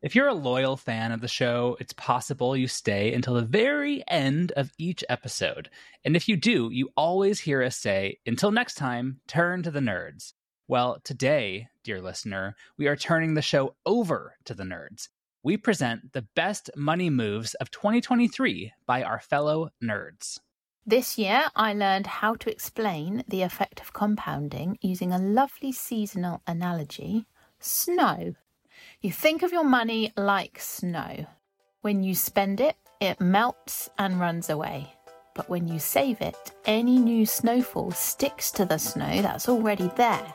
If you're a loyal fan of the show, it's possible you stay until the very end of each episode. And if you do, you always hear us say, until next time, turn to the nerds. Well, today, dear listener, we are turning the show over to the nerds. We present the best money moves of 2023 by our fellow nerds. This year, I learned how to explain the effect of compounding using a lovely seasonal analogy, snow. You think of your money like snow. When you spend it, it melts and runs away. But when you save it, any new snowfall sticks to the snow that's already there.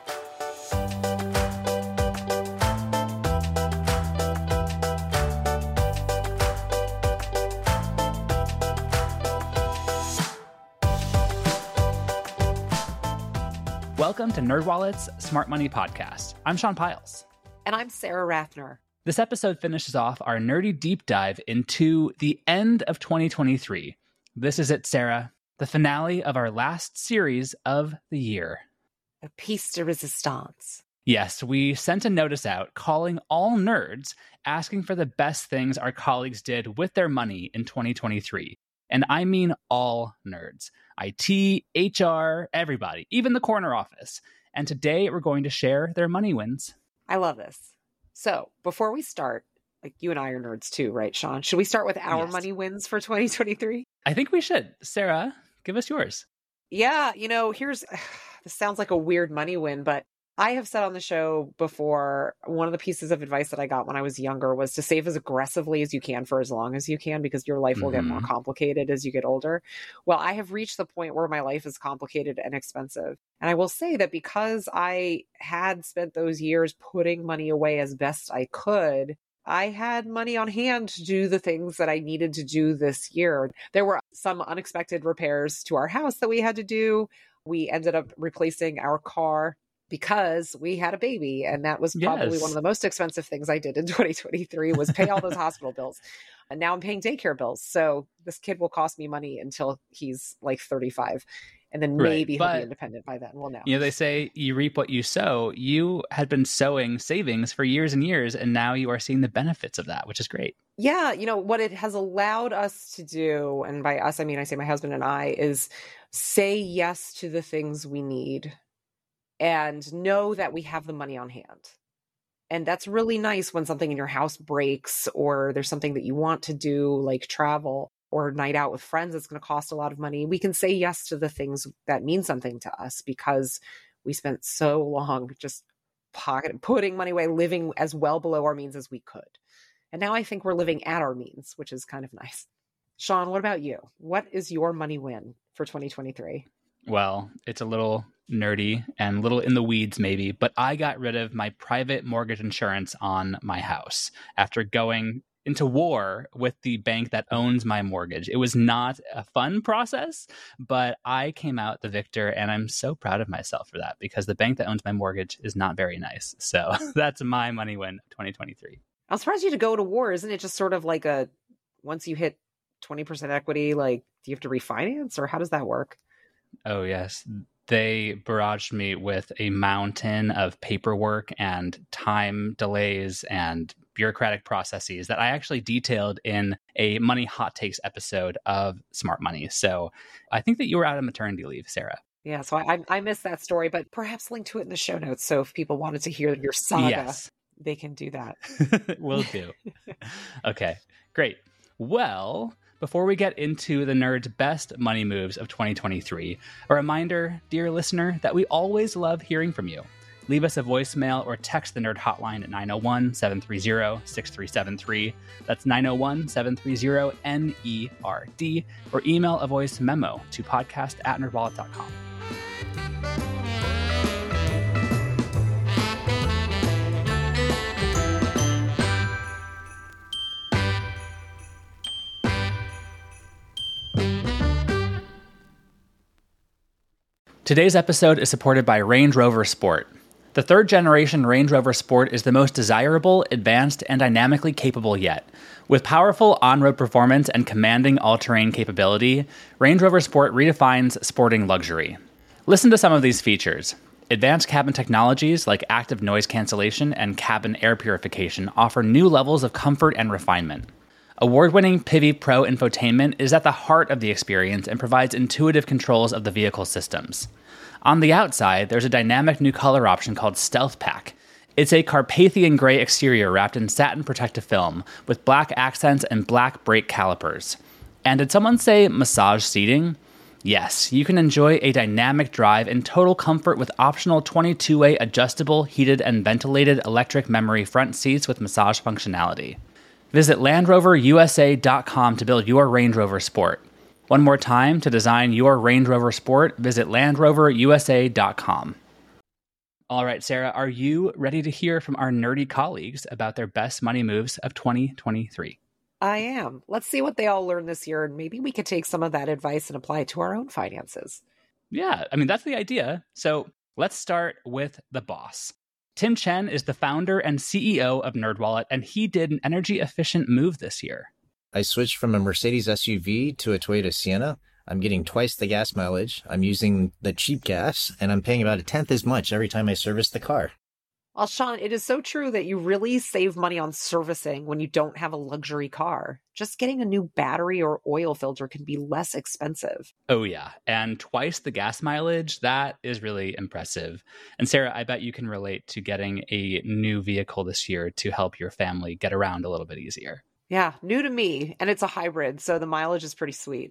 Welcome to NerdWallet's Smart Money Podcast. I'm Sean Piles. And I'm Sarah Rathner. This episode finishes off our nerdy deep dive into the end of 2023. This is it, Sarah, the finale of our last series of the year. A piece de resistance. Yes, we sent a notice out calling all nerds, asking for the best things our colleagues did with their money in 2023. And I mean all nerds. IT, HR, everybody, even the corner office. And today we're going to share their money wins. I love this. So before we start, like you and I are nerds too, right, Sean? Should we start with our money wins for 2023? I think we should. Sarah, give us yours. Yeah, this sounds like a weird money win, but I have said on the show before, one of the pieces of advice that I got when I was younger was to save as aggressively as you can for as long as you can, because your life will get more complicated as you get older. Well, I have reached the point where my life is complicated and expensive. And I will say that because I had spent those years putting money away as best I could, I had money on hand to do the things that I needed to do this year. There were some unexpected repairs to our house that we had to do. We ended up replacing our car because we had a baby. And that was probably one of the most expensive things I did in 2023 was pay all those hospital bills. And now I'm paying daycare bills. So this kid will cost me money until he's like 35. And then maybe he'll be independent by then. We'll know. They say you reap what you sow. You had been sowing savings for years and years, and now you are seeing the benefits of that, which is great. Yeah. What it has allowed us to do, and by us, I mean, I say my husband and I, is say yes to the things we need and know that we have the money on hand. And that's really nice when something in your house breaks or there's something that you want to do, like travel or night out with friends that's going to cost a lot of money. We can say yes to the things that mean something to us because we spent so long just putting money away, living as well below our means as we could. And now I think we're living at our means, which is kind of nice. Sean, what about you? What is your money win for 2023? Well, it's a little nerdy and a little in the weeds maybe, but I got rid of my private mortgage insurance on my house after going into war with the bank that owns my mortgage. It was not a fun process, but I came out the victor, and I'm so proud of myself for that because the bank that owns my mortgage is not very nice. So that's my money win 2023. I'm surprised you to go to war. Isn't it just sort of like once you hit 20% equity, like, do you have to refinance or how does that work? Oh, yes. They barraged me with a mountain of paperwork and time delays and bureaucratic processes that I actually detailed in a Money Hot Takes episode of Smart Money. So I think that you were out on maternity leave, Sarah. Yeah, so I missed that story, but perhaps link to it in the show notes. So if people wanted to hear your saga, they can do that. Will do. Okay, great. Well, before we get into the nerds' best money moves of 2023, a reminder, dear listener, that we always love hearing from you. Leave us a voicemail or text the Nerd Hotline at 901-730-6373. That's 901-730-NERD. Or email a voice memo to podcast@nerdwallet.com. Today's episode is supported by Range Rover Sport. The third generation Range Rover Sport is the most desirable, advanced, and dynamically capable yet. With powerful on-road performance and commanding all-terrain capability, Range Rover Sport redefines sporting luxury. Listen to some of these features. Advanced cabin technologies like active noise cancellation and cabin air purification offer new levels of comfort and refinement. Award-winning Pivi Pro infotainment is at the heart of the experience and provides intuitive controls of the vehicle systems. On the outside, there's a dynamic new color option called Stealth Pack. It's a Carpathian gray exterior wrapped in satin protective film with black accents and black brake calipers. And did someone say massage seating? Yes, you can enjoy a dynamic drive in total comfort with optional 22-way adjustable, heated, and ventilated electric memory front seats with massage functionality. Visit LandRoverUSA.com to build your Range Rover Sport. One more time, to design your Range Rover Sport, visit LandRoverUSA.com. All right, Sarah, are you ready to hear from our nerdy colleagues about their best money moves of 2023? I am. Let's see what they all learned this year, and maybe we could take some of that advice and apply it to our own finances. Yeah, I mean, that's the idea. So let's start with the boss. Tim Chen is the founder and CEO of NerdWallet, and he did an energy-efficient move this year. I switched from a Mercedes SUV to a Toyota Sienna. I'm getting twice the gas mileage. I'm using the cheap gas, and I'm paying about 1/10 as much every time I service the car. Well, Sean, it is so true that you really save money on servicing when you don't have a luxury car. Just getting a new battery or oil filter can be less expensive. Oh, yeah. And twice the gas mileage, that is really impressive. And Sarah, I bet you can relate to getting a new vehicle this year to help your family get around a little bit easier. Yeah, new to me. And it's a hybrid, so the mileage is pretty sweet.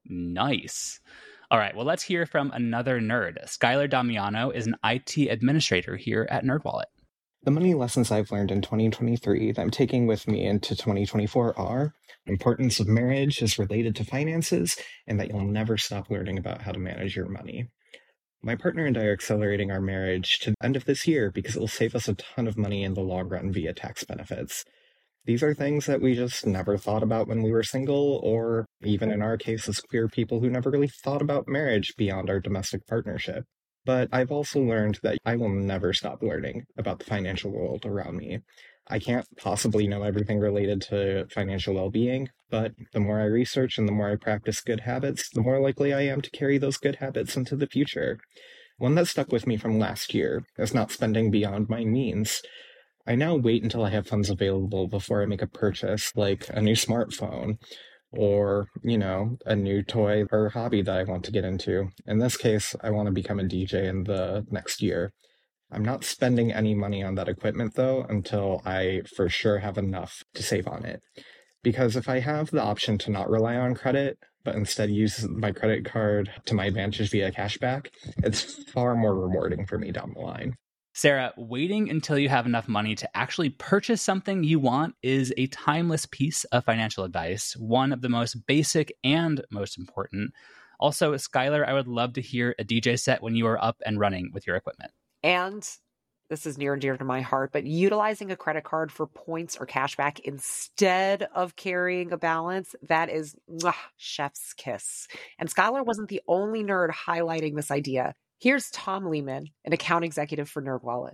Nice. All right, well, let's hear from another nerd. Skylar Damiano is an IT administrator here at NerdWallet. The money lessons I've learned in 2023 that I'm taking with me into 2024 are the importance of marriage is related to finances and that you'll never stop learning about how to manage your money. My partner and I are accelerating our marriage to the end of this year because it will save us a ton of money in the long run via tax benefits. These are things that we just never thought about when we were single, or even in our case as queer people who never really thought about marriage beyond our domestic partnership. But I've also learned that I will never stop learning about the financial world around me. I can't possibly know everything related to financial well-being, but the more I research and the more I practice good habits, the more likely I am to carry those good habits into the future. One that stuck with me from last year is not spending beyond my means. I now wait until I have funds available before I make a purchase, like a new smartphone or, a new toy or hobby that I want to get into. In this case, I want to become a DJ in the next year. I'm not spending any money on that equipment, though, until I for sure have enough to save on it. Because if I have the option to not rely on credit, but instead use my credit card to my advantage via cashback, it's far more rewarding for me down the line. Sarah, waiting until you have enough money to actually purchase something you want is a timeless piece of financial advice, one of the most basic and most important. Also, Skylar, I would love to hear a DJ set when you are up and running with your equipment. And this is near and dear to my heart, but utilizing a credit card for points or cashback instead of carrying a balance, that is chef's kiss. And Skylar wasn't the only nerd highlighting this idea. Here's Tom Lehman, an account executive for NerdWallet.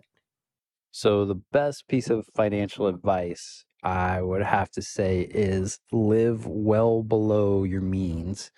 So the best piece of financial advice I would have to say is live well below your means.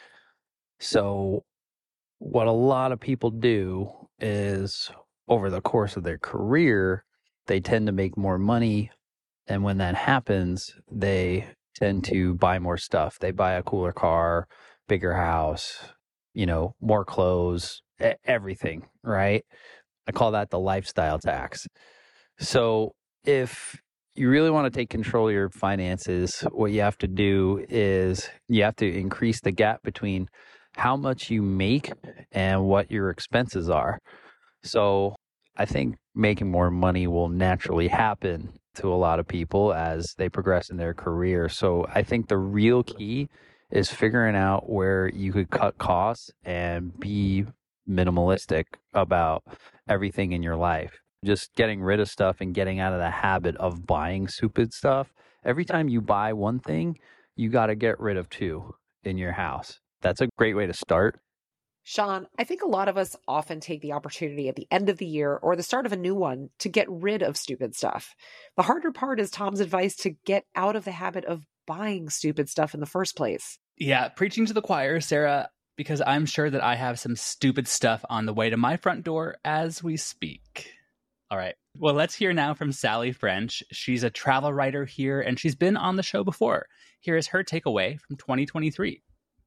So what a lot of people do is over the course of their career, they tend to make more money. And when that happens, they tend to buy more stuff. They buy a cooler car, bigger house, more clothes, everything, right? I call that the lifestyle tax. So if you really want to take control of your finances, what you have to do is you have to increase the gap between how much you make and what your expenses are. So I think making more money will naturally happen to a lot of people as they progress in their career. So I think the real key is figuring out where you could cut costs and be minimalistic about everything in your life. Just getting rid of stuff and getting out of the habit of buying stupid stuff. Every time you buy one thing, you got to get rid of two in your house. That's a great way to start. Sean, I think a lot of us often take the opportunity at the end of the year or the start of a new one to get rid of stupid stuff. The harder part is Tom's advice to get out of the habit of buying stupid stuff in the first place. Yeah, preaching to the choir, Sarah. because I'm sure that I have some stupid stuff on the way to my front door as we speak. All right. Well, let's hear now from Sally French. She's a travel writer here, and she's been on the show before. Here is her takeaway from 2023.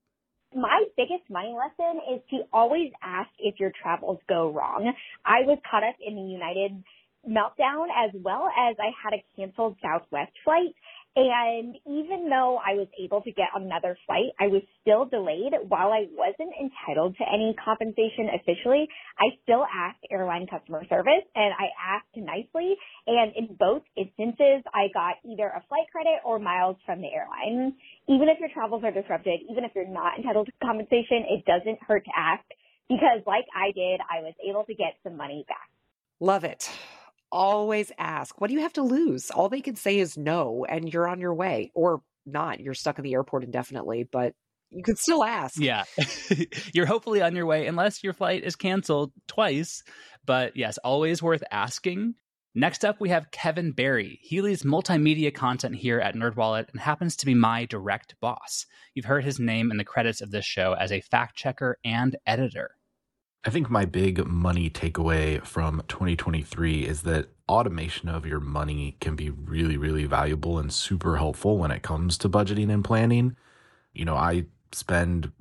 My biggest money lesson is to always ask if your travels go wrong. I was caught up in the United meltdown as well as I had a canceled Southwest flight. And even though I was able to get another flight, I was still delayed. While I wasn't entitled to any compensation officially, I still asked airline customer service, and I asked nicely. And in both instances, I got either a flight credit or miles from the airline. Even if your travels are disrupted, even if you're not entitled to compensation, it doesn't hurt to ask, because like I did, I was able to get some money back. Love it. Always ask. What do you have to lose? All they can say is no, and you're on your way. Or not. You're stuck in the airport indefinitely, but you could still ask. Yeah. You're hopefully on your way, unless your flight is canceled twice. But yes, always worth asking. Next up, we have Kevin Barry. He leads multimedia content here at NerdWallet and happens to be my direct boss. You've heard his name in the credits of this show as a fact checker and editor. I think my big money takeaway from 2023 is that automation of your money can be really, really valuable and super helpful when it comes to budgeting and planning. You know, I spend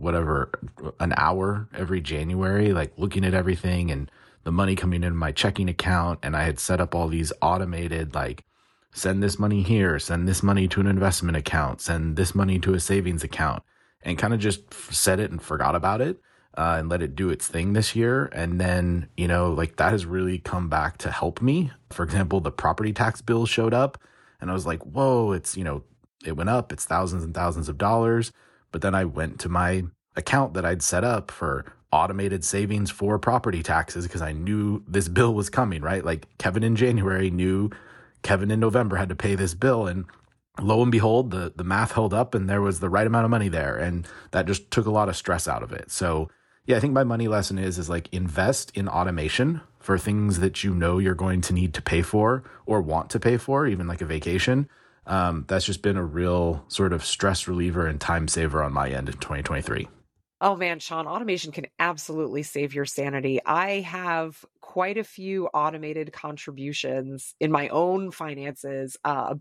an hour every January, like looking at everything and the money coming in my checking account. And I had set up all these automated, like, send this money here, send this money to an investment account, send this money to a savings account, and kind of just set it and forgot about it. And let it do its thing this year. And then, you know, like that has really come back to help me. For example, the property tax bill showed up and I was like, whoa, it's, you know, it went up, it's thousands and thousands of dollars. But then I went to my account that I'd set up for automated savings for property taxes because I knew this bill was coming, right? Like Kevin in January knew Kevin in November had to pay this bill. And lo and behold, the math held up and there was the right amount of money there. And that just took a lot of stress out of it. So yeah, I think my money lesson is like invest in automation for things that you know you're going to need to pay for or want to pay for, even like a vacation. That's just been a real sort of stress reliever and time saver on my end in 2023. Oh man, Sean, automation can absolutely save your sanity. I have quite a few automated contributions in my own finances.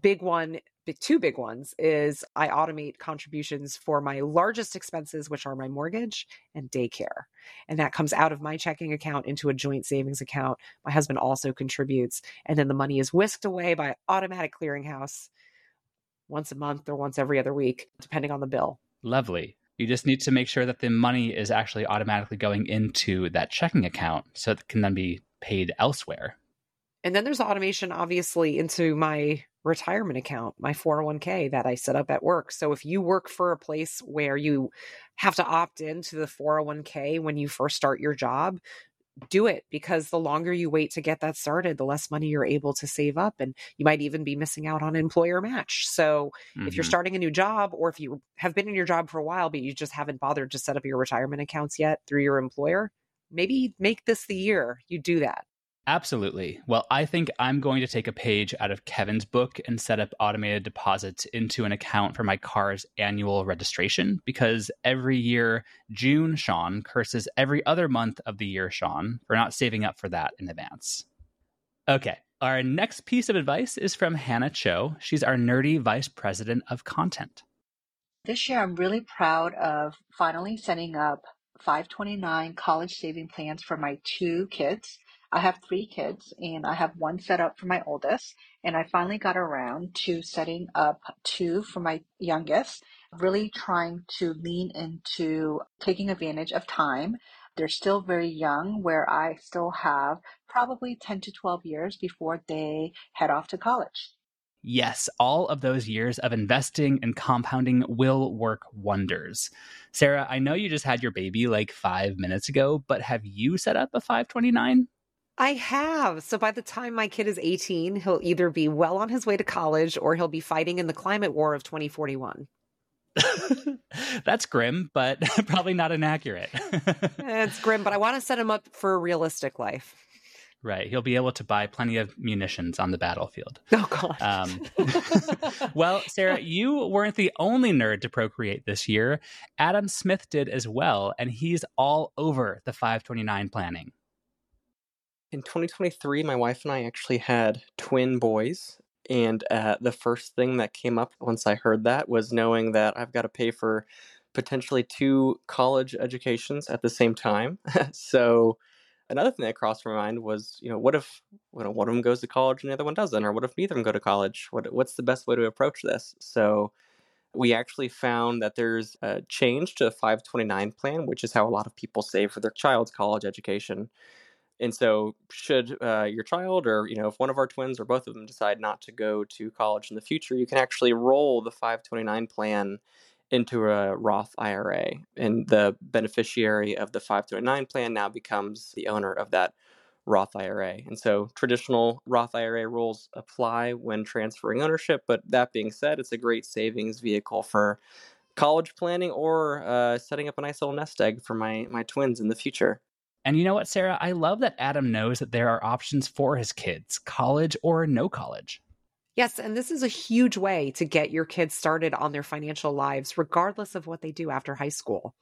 Two big ones is I automate contributions for my largest expenses, which are my mortgage and daycare. And that comes out of my checking account into a joint savings account. My husband also contributes. And then the money is whisked away by automatic clearinghouse once a month or once every other week, depending on the bill. Lovely. You just need to make sure that the money is actually automatically going into that checking account so it can then be paid elsewhere. And then there's automation, obviously, into my retirement account, my 401k that I set up at work. So if you work for a place where you have to opt into the 401k when you first start your job, do it, because the longer you wait to get that started, the less money you're able to save up. And you might even be missing out on employer match. So if you're starting a new job, or if you have been in your job for a while, but you just haven't bothered to set up your retirement accounts yet through your employer, maybe make this the year you do that. Absolutely. Well, I think I'm going to take a page out of Kevin's book and set up automated deposits into an account for my car's annual registration, because every year, June, Sean, curses every other month of the year, Sean, for not saving up for that in advance. Okay. Our next piece of advice is from Hannah Cho. She's our nerdy vice president of content. This year, I'm really proud of finally setting up 529 college saving plans for my 2 kids. I have 3 kids and I have 1 set up for my oldest, and I finally got around to setting up 2 for my youngest, really trying to lean into taking advantage of time. They're still very young, where I still have probably 10 to 12 years before they head off to college. Yes, all of those years of investing and compounding will work wonders. Sarah, I know you just had your baby like 5 minutes ago, but have you set up a 529? I have. So by the time my kid is 18, he'll either be well on his way to college or he'll be fighting in the climate war of 2041. That's grim, but probably not inaccurate. It's grim, but I want to set him up for a realistic life. Right. He'll be able to buy plenty of munitions on the battlefield. Oh, God. Well, Sarah, you weren't the only nerd to procreate this year. Adam Smith did as well, and he's all over the 529 planning. In 2023, my wife and I actually had twin boys. And the first thing that came up once I heard that was knowing that I've got to pay for potentially 2 college educations at the same time. So another thing that crossed my mind was, what if one of them goes to college and the other one doesn't? Or what if neither of them go to college? What's the best way to approach this? So we actually found that there's a change to the 529 plan, which is how a lot of people save for their child's college education. And so should your child or, if one of our twins or both of them decide not to go to college in the future, you can actually roll the 529 plan into a Roth IRA. And the beneficiary of the 529 plan now becomes the owner of that Roth IRA. And so traditional Roth IRA rules apply when transferring ownership. But that being said, it's a great savings vehicle for college planning or setting up a nice little nest egg for my twins in the future. And you know what, Sarah? I love that Adam knows that there are options for his kids, college or no college. Yes, and this is a huge way to get your kids started on their financial lives, regardless of what they do after high school.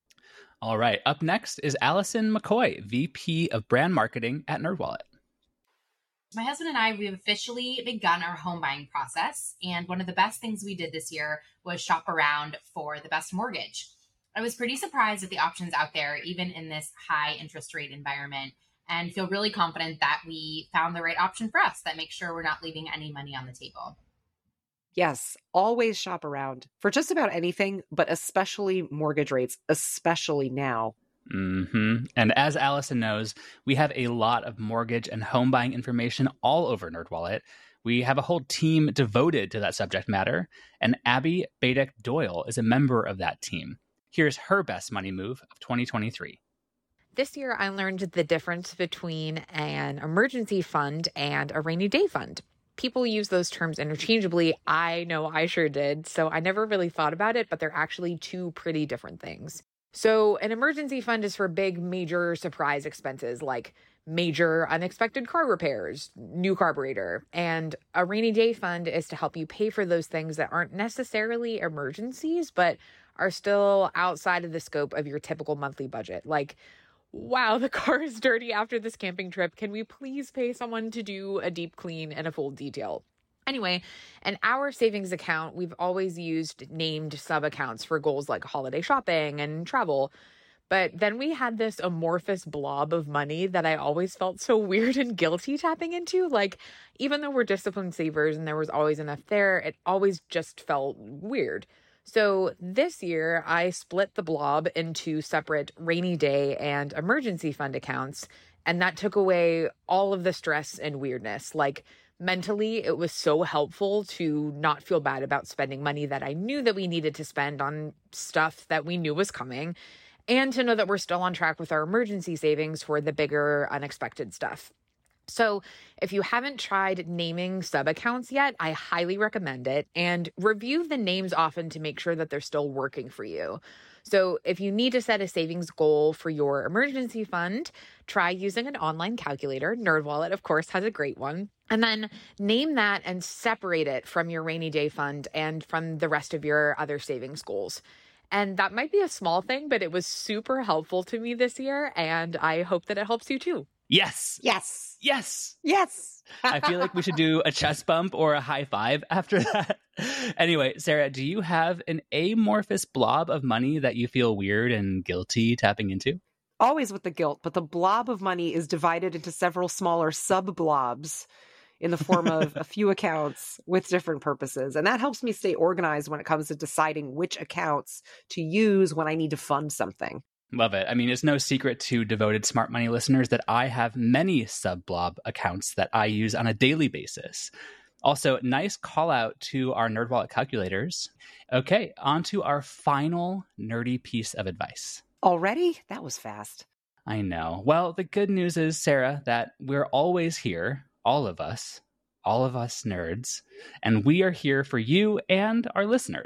All right. Up next is Allison McCoy, VP of Brand Marketing at NerdWallet. My husband and I, we've officially begun our home buying process. And one of the best things we did this year was shop around for the best mortgage. I was pretty surprised at the options out there, even in this high interest rate environment, and feel really confident that we found the right option for us that makes sure we're not leaving any money on the table. Yes, always shop around for just about anything, but especially mortgage rates, especially now. Mm-hmm. And as Allison knows, we have a lot of mortgage and home buying information all over NerdWallet. We have a whole team devoted to that subject matter, and Abby Badek Doyle is a member of that team. Here's her best money move of 2023. This year, I learned the difference between an emergency fund and a rainy day fund. People use those terms interchangeably. I know I sure did, so I never really thought about it, but they're actually 2 pretty different things. So an emergency fund is for big, major surprise expenses like major unexpected car repairs, new carburetor. And a rainy day fund is to help you pay for those things that aren't necessarily emergencies, but are still outside of the scope of your typical monthly budget. Like, wow, the car is dirty after this camping trip. Can we please pay someone to do a deep clean and a full detail? Anyway, in our savings account, we've always used named sub-accounts for goals like holiday shopping and travel. But then we had this amorphous blob of money that I always felt so weird and guilty tapping into. Like, even though we're disciplined savers and there was always enough there, it always just felt weird. So this year, I split the blob into separate rainy day and emergency fund accounts, and that took away all of the stress and weirdness. Like, mentally, it was so helpful to not feel bad about spending money that I knew that we needed to spend on stuff that we knew was coming, and to know that we're still on track with our emergency savings for the bigger unexpected stuff. So if you haven't tried naming sub-accounts yet, I highly recommend it, and review the names often to make sure that they're still working for you. So if you need to set a savings goal for your emergency fund, try using an online calculator. NerdWallet, of course, has a great one. And then name that and separate it from your rainy day fund and from the rest of your other savings goals. And that might be a small thing, but it was super helpful to me this year, and I hope that it helps you too. Yes. Yes. Yes. Yes. I feel like we should do a chest bump or a high five after that. Anyway, Sarah, do you have an amorphous blob of money that you feel weird and guilty tapping into? Always with the guilt, but the blob of money is divided into several smaller sub-blobs in the form of a few accounts with different purposes. And that helps me stay organized when it comes to deciding which accounts to use when I need to fund something. Love it. I mean, it's no secret to devoted Smart Money listeners that I have many sub-blob accounts that I use on a daily basis. Also, nice call out to our NerdWallet calculators. Okay, on to our final nerdy piece of advice. Already? That was fast. I know. Well, the good news is, Sarah, that we're always here, all of us nerds, and we are here for you and our listeners.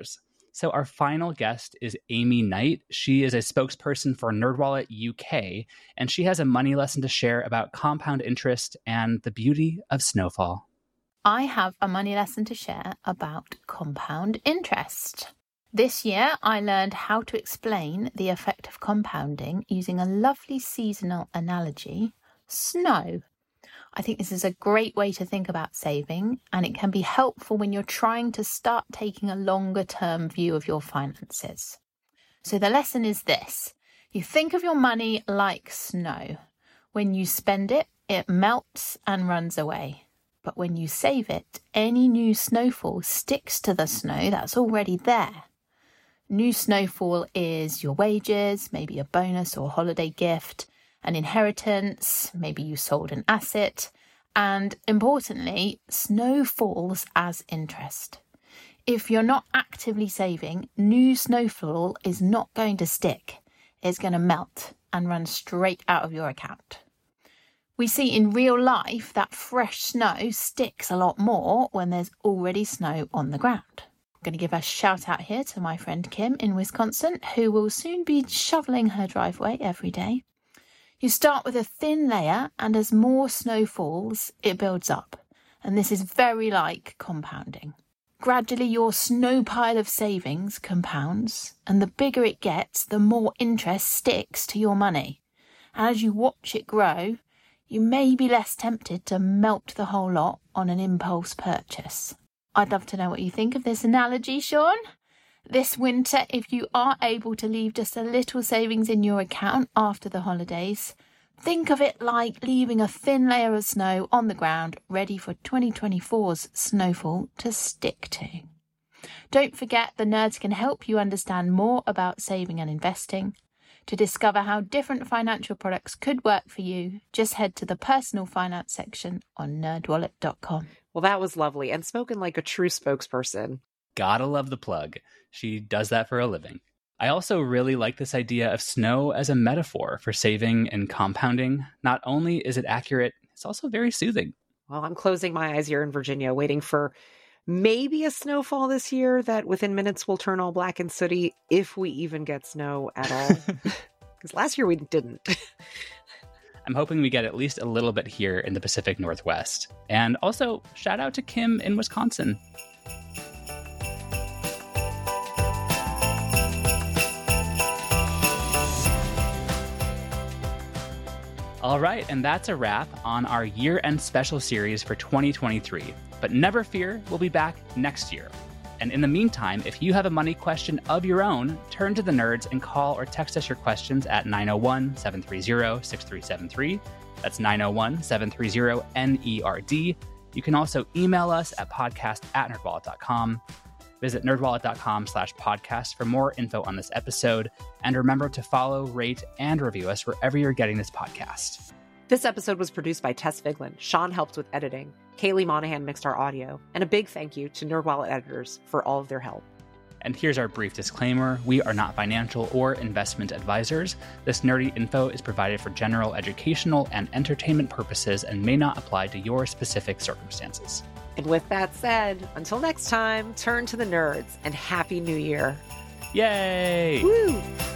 So our final guest is Amy Knight. She is a spokesperson for NerdWallet UK, and she has a money lesson to share about compound interest and the beauty of snowfall. I have a money lesson to share about compound interest. This year, I learned how to explain the effect of compounding using a lovely seasonal analogy, snow. I think this is a great way to think about saving, and it can be helpful when you're trying to start taking a longer term view of your finances. So the lesson is this. You think of your money like snow. When you spend it, it melts and runs away. But when you save it, any new snowfall sticks to the snow that's already there. New snowfall is your wages, maybe a bonus or holiday gift, an inheritance, maybe you sold an asset, and importantly, snow falls as interest. If you're not actively saving, new snowfall is not going to stick. It's going to melt and run straight out of your account. We see in real life that fresh snow sticks a lot more when there's already snow on the ground. I'm going to give a shout out here to my friend Kim in Wisconsin, who will soon be shoveling her driveway every day. You start with a thin layer, and as more snow falls, it builds up. And this is very like compounding. Gradually, your snow pile of savings compounds, and the bigger it gets, the more interest sticks to your money. And as you watch it grow, you may be less tempted to melt the whole lot on an impulse purchase. I'd love to know what you think of this analogy, Sean. This winter, if you are able to leave just a little savings in your account after the holidays, think of it like leaving a thin layer of snow on the ground ready for 2024's snowfall to stick to. Don't forget the nerds can help you understand more about saving and investing. To discover how different financial products could work for you, just head to the personal finance section on nerdwallet.com. Well, that was lovely and spoken like a true spokesperson. Gotta love the plug. She does that for a living. I also really like this idea of snow as a metaphor for saving and compounding. Not only is it accurate, it's also very soothing. Well, I'm closing my eyes here in Virginia, waiting for maybe a snowfall this year that within minutes will turn all black and sooty, if we even get snow at all. Because last year we didn't. I'm hoping we get at least a little bit here in the Pacific Northwest. And also, shout out to Kim in Wisconsin. All right, and that's a wrap on our year-end special series for 2023. But never fear, we'll be back next year. And in the meantime, if you have a money question of your own, turn to the nerds and call or text us your questions at 901-730-6373. That's 901-730-NERD. You can also email us at podcast@nerdwallet.com. Visit nerdwallet.com/podcast for more info on this episode. And remember to follow, rate, and review us wherever you're getting this podcast. This episode was produced by Tess Figlin. Sean helped with editing. Kaylee Monahan mixed our audio. And a big thank you to NerdWallet editors for all of their help. And here's our brief disclaimer. We are not financial or investment advisors. This nerdy info is provided for general educational and entertainment purposes and may not apply to your specific circumstances. And with that said, until next time, turn to the nerds and Happy New Year. Yay! Woo!